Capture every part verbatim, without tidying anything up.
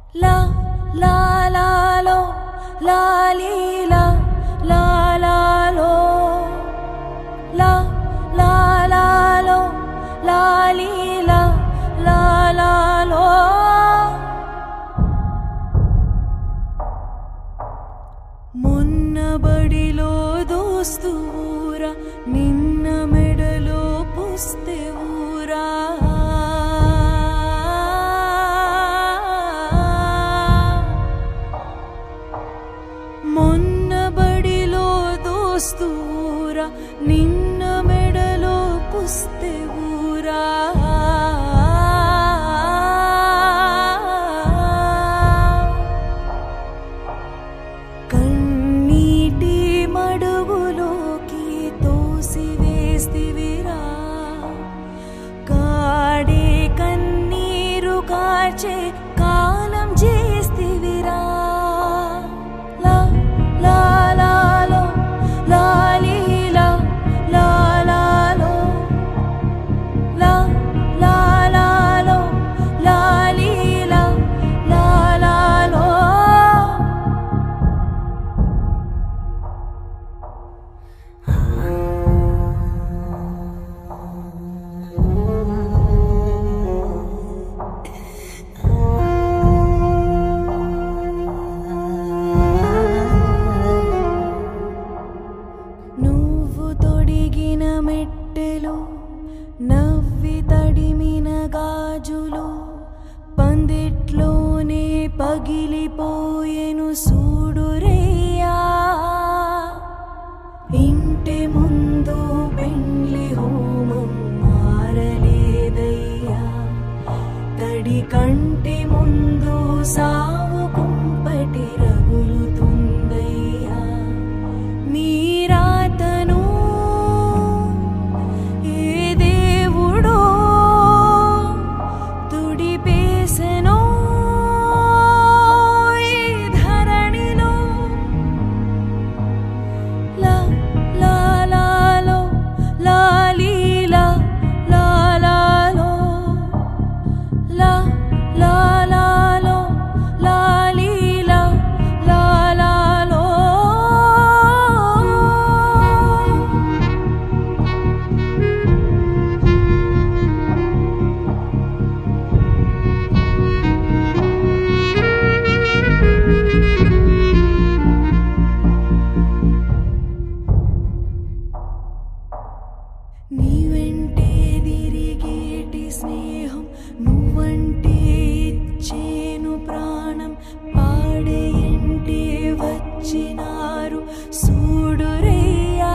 La la la lo, la li la, la la lo, la la la lo, la li la, la la lo. మొన్న బడిలో దోస్తు ఊరా, నిన్న మెడలో పుస్తే ఊరా. మొన్న బడిలో దోస్తు ఊరా, నిన్న మెడలో పుస్తే ఊరా. కన్నీటి మడుగులోకి తోసివేస్తివిరా, కాడే కన్నీరు కార్చే కాలం చేస్తివిరా. La la la lo, la li la, la la lo, la la la lo, la li la, la la lo. నువ్వు తొడిగిన మెట్టెలు, నవ్వి తడిమిన గాజులు, పందిట్లోనే పగిలిపోయెను సూడురయ్యా. ఇంటి ముందు పెండ్లి హోమం మారలేదయ్యా, తడి కంటి ముందు సావు కుంపటి రగులుతుందయ్యా. నీరాతను ఏ దేవుడో తుడిపేసెనో ఈ ధరణిలో. La la la lo, la li la, la la lo, la la la lo, la li la, la la lo. నీ వెంటే తిరిగేటి స్నేహం, నువ్వంటే ఇచ్చేను ప్రాణం. పాడే ఎంటే వచ్చినారు సూడురయ్యా,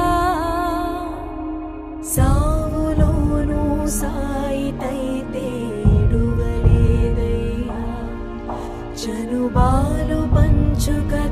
సావులోను సాయితైతే ఎడువలేదయ్యా. చనుబాలు పంచుక